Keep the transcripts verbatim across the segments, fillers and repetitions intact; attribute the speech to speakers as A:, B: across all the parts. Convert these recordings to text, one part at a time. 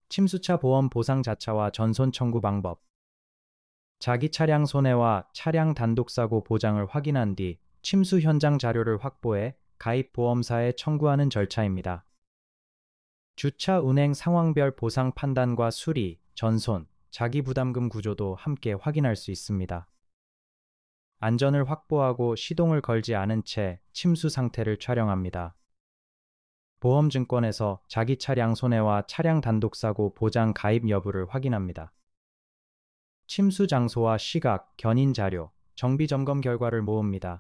A: 침수차 보험 보상 자차와 전손 청구 방법. 자기 차량 손해와 차량 단독사고 보장을 확인한 뒤 침수 현장 자료를 확보해 가입 보험사에 청구하는 절차입니다. 주차 운행 상황별 보상 판단과 수리, 전손, 자기 부담금 구조도 함께 확인할 수 있습니다. 안전을 확보하고 시동을 걸지 않은 채 침수 상태를 촬영합니다. 보험증권에서 자기 차량 손해와 차량 단독사고 보장 가입 여부를 확인합니다. 침수 장소와 시각, 견인 자료, 정비 점검 결과를 모읍니다.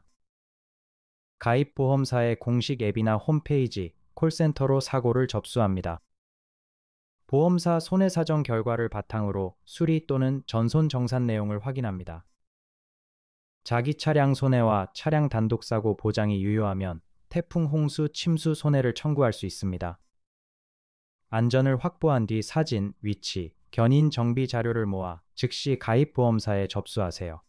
A: 가입 보험사의 공식 앱이나 홈페이지, 콜센터로 사고를 접수합니다. 보험사 손해사정 결과를 바탕으로 수리 또는 전손 정산 내용을 확인합니다. 자기 차량 손해와 차량 단독사고 보장이 유효하면 태풍, 홍수, 침수 손해를 청구할 수 있습니다. 안전을 확보한 뒤 사진, 위치, 견인 정비 자료를 모아 즉시 가입 보험사에 접수하세요.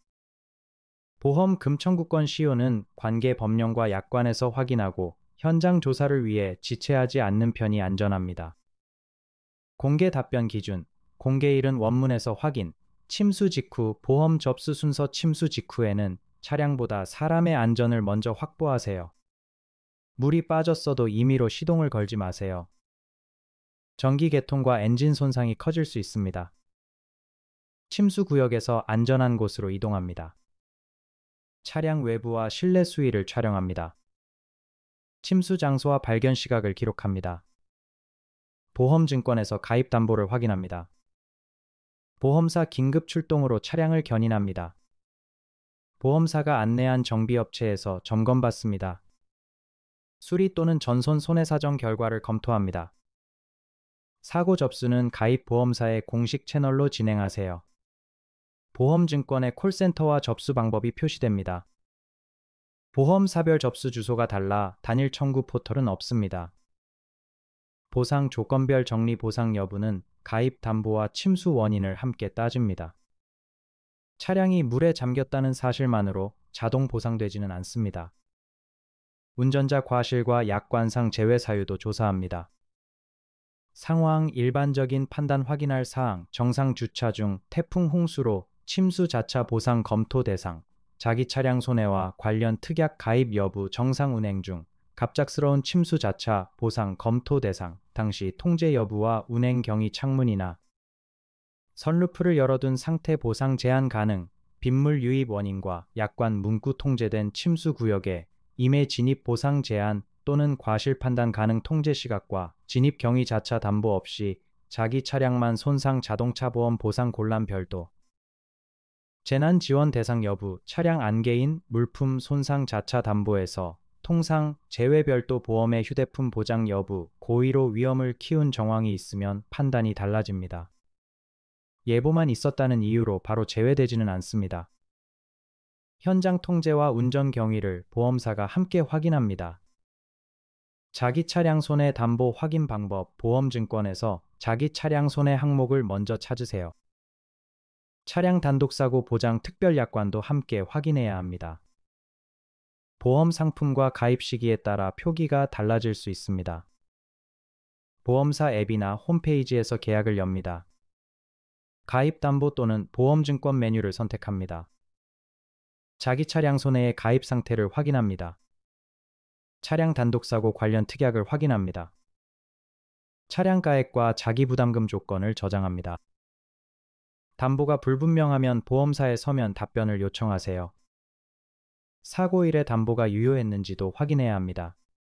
A: 보험 금청구권 시효는 관계 법령과 약관에서 확인하고 현장 조사를 위해 지체하지 않는 편이 안전합니다. 공개 답변 기준, 공개일은 원문에서 확인, 침수 직후 보험 접수 순서. 침수 직후에는 차량보다 사람의 안전을 먼저 확보하세요. 물이 빠졌어도 임의로 시동을 걸지 마세요. 전기 개통과 엔진 손상이 커질 수 있습니다. 침수 구역에서 안전한 곳으로 이동합니다. 차량 외부와 실내 수위를 촬영합니다. 침수 장소와 발견 시각을 기록합니다. 보험증권에서 가입 담보를 확인합니다. 보험사 긴급 출동으로 차량을 견인합니다. 보험사가 안내한 정비업체에서 점검받습니다. 수리 또는 전손 손해사정 결과를 검토합니다. 사고 접수는 가입 보험사의 공식 채널로 진행하세요. 보험증권의 콜센터와 접수 방법이 표시됩니다. 보험사별 접수 주소가 달라 단일 청구 포털은 없습니다. 보상 조건별 정리 보상 여부는 가입 담보와 침수 원인을 함께 따집니다. 차량이 물에 잠겼다는 사실만으로 자동 보상되지는 않습니다. 운전자 과실과 약관상 제외 사유도 조사합니다. 상황, 일반적인 판단 확인할 사항, 정상 주차 중 태풍 홍수로 침수 자차 보상 검토 대상, 자기 차량 손해와 관련 특약 가입 여부 정상 운행 중, 갑작스러운 침수 자차 보상 검토 대상, 당시 통제 여부와 운행 경위 창문이나 선루프를 열어둔 상태 보상 제한 가능, 빗물 유입 원인과 약관 문구 통제된 침수 구역에 임해 진입 보상 제한 또는 과실 판단 가능 통제 시각과 진입 경위 자차 담보 없이 자기 차량만 손상 자동차 보험 보상 곤란 별도. 재난 지원 대상 여부, 차량 안개인 물품 손상 자차 담보에서 통상 제외 별도 보험의 휴대폰 보장 여부, 고의로 위험을 키운 정황이 있으면 판단이 달라집니다. 예보만 있었다는 이유로 바로 제외되지는 않습니다. 현장 통제와 운전 경위를 보험사가 함께 확인합니다. 자기 차량 손해 담보 확인 방법. 보험증권에서 자기 차량 손해 항목을 먼저 찾으세요. 차량 단독사고 보장 특별 약관도 함께 확인해야 합니다. 보험 상품과 가입 시기에 따라 표기가 달라질 수 있습니다. 보험사 앱이나 홈페이지에서 계약을 엽니다. 가입 담보 또는 보험증권 메뉴를 선택합니다. 자기 차량 손해의 가입 상태를 확인합니다. 차량 단독사고 관련 특약을 확인합니다. 차량 가액과 자기 부담금 조건을 저장합니다. 담보가 불분명하면 보험사에 서면 답변을 요청하세요. 사고일에 담보가 유효했는지도 확인해야 합니다.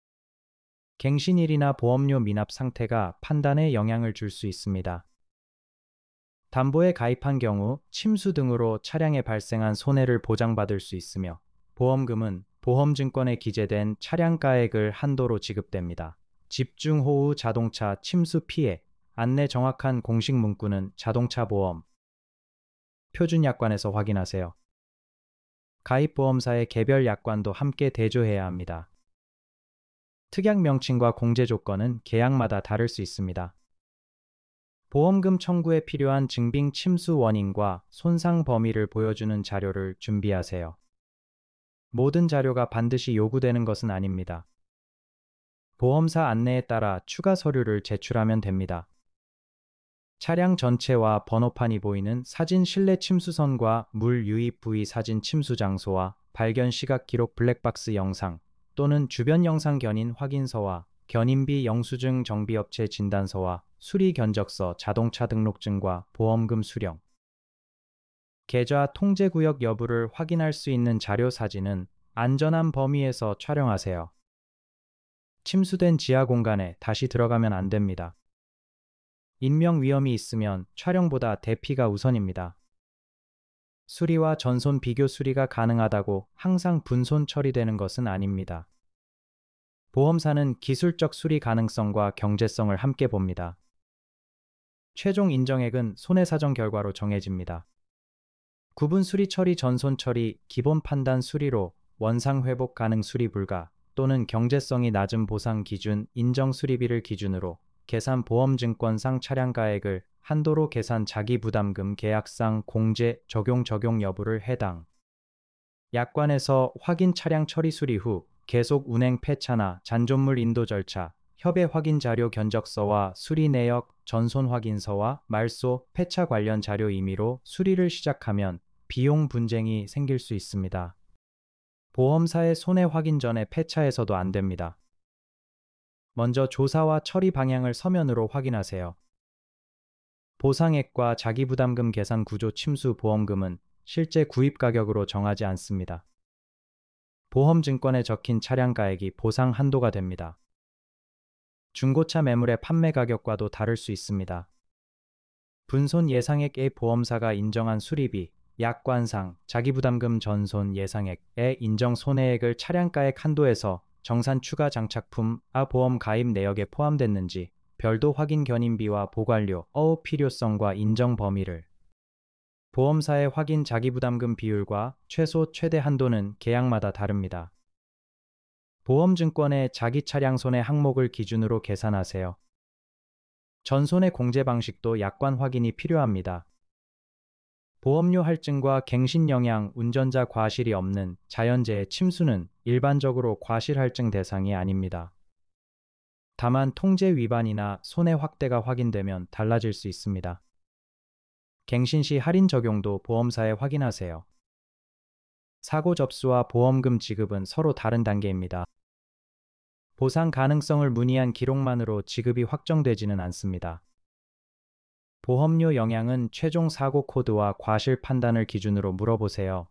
A: 갱신일이나 보험료 미납 상태가 판단에 영향을 줄 수 있습니다. 담보에 가입한 경우 침수 등으로 차량에 발생한 손해를 보장받을 수 있으며 보험금은 보험증권에 기재된 차량가액을 한도로 지급됩니다. 집중호우 자동차 침수 피해 안내 정확한 공식 문구는 자동차 보험 표준 약관에서 확인하세요. 가입 보험사의 개별 약관도 함께 대조해야 합니다. 특약 명칭과 공제 조건은 계약마다 다를 수 있습니다. 보험금 청구에 필요한 증빙 침수 원인과 손상 범위를 보여주는 자료를 준비하세요. 모든 자료가 반드시 요구되는 것은 아닙니다. 보험사 안내에 따라 추가 서류를 제출하면 됩니다. 차량 전체와 번호판이 보이는 사진 실내 침수선과 물 유입 부위 사진 침수 장소와 발견 시각 기록 블랙박스 영상 또는 주변 영상 견인 확인서와 견인비 영수증 정비업체 진단서와 수리 견적서 자동차 등록증과 보험금 수령 계좌 통제구역 여부를 확인할 수 있는 자료 사진은 안전한 범위에서 촬영하세요. 침수된 지하 공간에 다시 들어가면 안 됩니다. 인명 위험이 있으면 촬영보다 대피가 우선입니다. 수리와 전손 비교 수리가 가능하다고 항상 분손 처리되는 것은 아닙니다. 보험사는 기술적 수리 가능성과 경제성을 함께 봅니다. 최종 인정액은 손해사정 결과로 정해집니다. 구분 수리 처리 전손 처리 기본 판단 수리로 원상 회복 가능 수리 불가 또는 경제성이 낮은 보상 기준 인정 수리비를 기준으로 계산 보험증권상 차량가액을 한도로 계산 자기부담금 계약상 공제 적용 적용 여부를 해당 약관에서 확인 차량 처리 수리 후 계속 운행 폐차나 잔존물 인도 절차, 협의 확인 자료 견적서와 수리 내역, 전손 확인서와 말소, 폐차 관련 자료 임의로 수리를 시작하면 비용 분쟁이 생길 수 있습니다. 보험사의 손해 확인 전에 폐차해서도 안 됩니다. 먼저 조사와 처리 방향을 서면으로 확인하세요. 보상액과 자기부담금 계산 구조 침수 보험금은 실제 구입 가격으로 정하지 않습니다. 보험증권에 적힌 차량가액이 보상 한도가 됩니다. 중고차 매물의 판매 가격과도 다를 수 있습니다. 분손 예상액의 보험사가 인정한 수리비, 약관상 자기부담금 전손 예상액의 인정 손해액을 차량가액 한도에서 정산 추가 장착품, 아 보험 가입 내역에 포함됐는지 별도 확인 견인비와 보관료, 어 필요성과 인정 범위를 보험사의 확인 자기부담금 비율과 최소 최대 한도는 계약마다 다릅니다. 보험증권의 자기 차량 손해 항목을 기준으로 계산하세요. 전손해 공제 방식도 약관 확인이 필요합니다. 보험료 할증과 갱신 영향, 운전자 과실이 없는 자연재해 침수는 일반적으로 과실 할증 대상이 아닙니다. 다만 통제 위반이나 손해 확대가 확인되면 달라질 수 있습니다. 갱신 시 할인 적용도 보험사에 확인하세요. 사고 접수와 보험금 지급은 서로 다른 단계입니다. 보상 가능성을 문의한 기록만으로 지급이 확정되지는 않습니다. 보험료 영향은 최종 사고 코드와 과실 판단을 기준으로 물어보세요.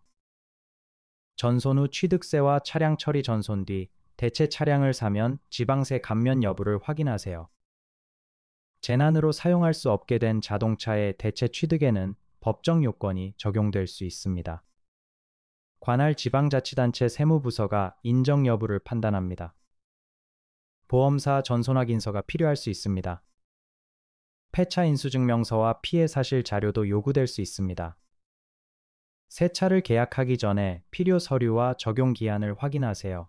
A: 전손 후 취득세와 차량 처리 전손 뒤 대체 차량을 사면 지방세 감면 여부를 확인하세요. 재난으로 사용할 수 없게 된 자동차의 대체 취득에는 법정 요건이 적용될 수 있습니다. 관할 지방자치단체 세무부서가 인정 여부를 판단합니다. 보험사 전손 확인서가 필요할 수 있습니다. 폐차 인수증명서와 피해 사실 자료도 요구될 수 있습니다. 새 차를 계약하기 전에 필요 서류와 적용 기한을 확인하세요.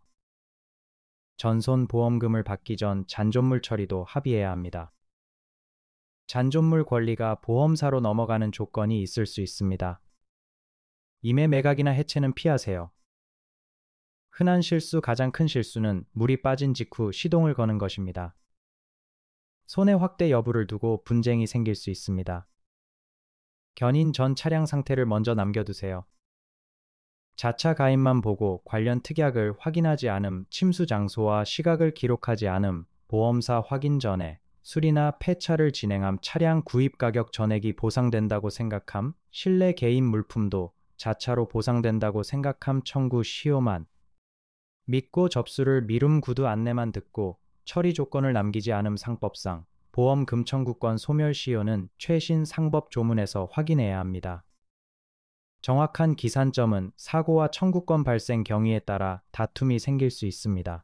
A: 전손 보험금을 받기 전 잔존물 처리도 합의해야 합니다. 잔존물 권리가 보험사로 넘어가는 조건이 있을 수 있습니다. 임해 매각이나 해체는 피하세요. 흔한 실수 가장 큰 실수는 물이 빠진 직후 시동을 거는 것입니다. 손해 확대 여부를 두고 분쟁이 생길 수 있습니다. 견인 전 차량 상태를 먼저 남겨두세요. 자차 가입만 보고 관련 특약을 확인하지 않음, 침수 장소와 시각을 기록하지 않음, 보험사 확인 전에 수리나 폐차를 진행함, 차량 구입 가격 전액이 보상된다고 생각함, 실내 개인 물품도 자차로 보상된다고 생각함 청구 시효만 믿고 접수를 미룸 구두 안내만 듣고 처리 조건을 남기지 않음 상법상 보험금 청구권 소멸 시효는 최신 상법 조문에서 확인해야 합니다. 정확한 기산점은 사고와 청구권 발생 경위에 따라 다툼이 생길 수 있습니다.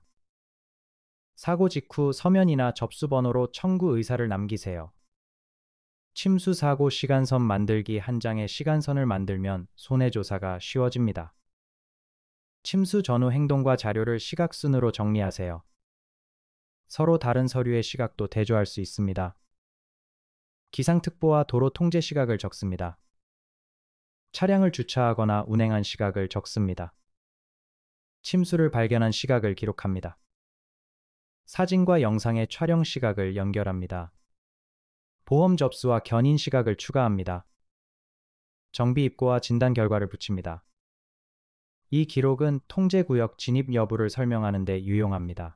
A: 사고 직후 서면이나 접수번호로 청구 의사를 남기세요. 침수 사고 시간선 만들기 한 장의 시간선을 만들면 손해조사가 쉬워집니다. 침수 전후 행동과 자료를 시각순으로 정리하세요. 서로 다른 서류의 시각도 대조할 수 있습니다. 기상특보와 도로 통제 시각을 적습니다. 차량을 주차하거나 운행한 시각을 적습니다. 침수를 발견한 시각을 기록합니다. 사진과 영상의 촬영 시각을 연결합니다. 보험 접수와 견인 시각을 추가합니다. 정비 입고와 진단 결과를 붙입니다. 이 기록은 통제구역 진입 여부를 설명하는 데 유용합니다.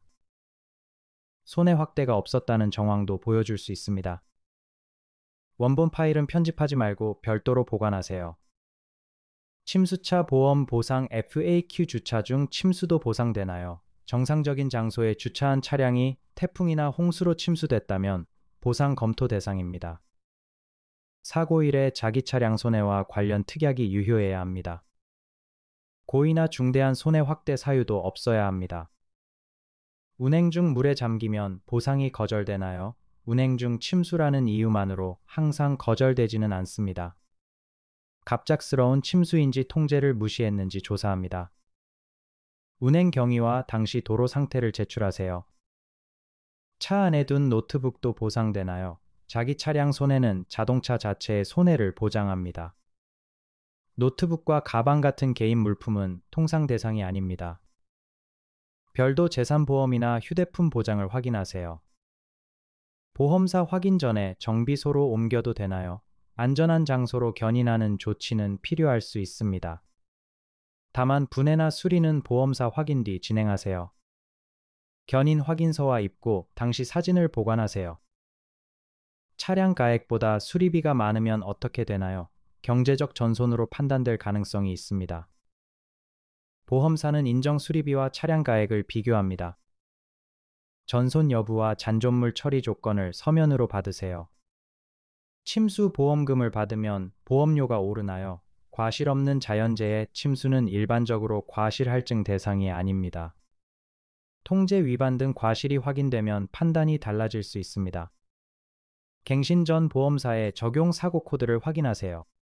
A: 손해 확대가 없었다는 정황도 보여줄 수 있습니다. 원본 파일은 편집하지 말고 별도로 보관하세요. 침수차 보험 보상 에프에이큐 주차 중 침수도 보상되나요? 정상적인 장소에 주차한 차량이 태풍이나 홍수로 침수됐다면 보상 검토 대상입니다. 사고일에 자기 차량 손해와 관련 특약이 유효해야 합니다. 고의나 중대한 손해 확대 사유도 없어야 합니다. 운행 중 물에 잠기면 보상이 거절되나요? 운행 중 침수라는 이유만으로 항상 거절되지는 않습니다. 갑작스러운 침수인지 통제를 무시했는지 조사합니다. 운행 경위와 당시 도로 상태를 제출하세요. 차 안에 둔 노트북도 보상되나요? 자기 차량 손해는 자동차 자체의 손해를 보장합니다. 노트북과 가방 같은 개인 물품은 통상 대상이 아닙니다. 별도 재산보험이나 휴대폰 보장을 확인하세요. 보험사 확인 전에 정비소로 옮겨도 되나요? 안전한 장소로 견인하는 조치는 필요할 수 있습니다. 다만 분해나 수리는 보험사 확인 뒤 진행하세요. 견인 확인서와 입고, 당시 사진을 보관하세요. 차량 가액보다 수리비가 많으면 어떻게 되나요? 경제적 전손으로 판단될 가능성이 있습니다. 보험사는 인정 수리비와 차량 가액을 비교합니다. 전손 여부와 잔존물 처리 조건을 서면으로 받으세요. 침수 보험금을 받으면 보험료가 오르나요? 과실 없는 자연재해 침수는 일반적으로 과실 할증 대상이 아닙니다. 통제 위반 등 과실이 확인되면 판단이 달라질 수 있습니다. 갱신 전 보험사의 적용 사고 코드를 확인하세요.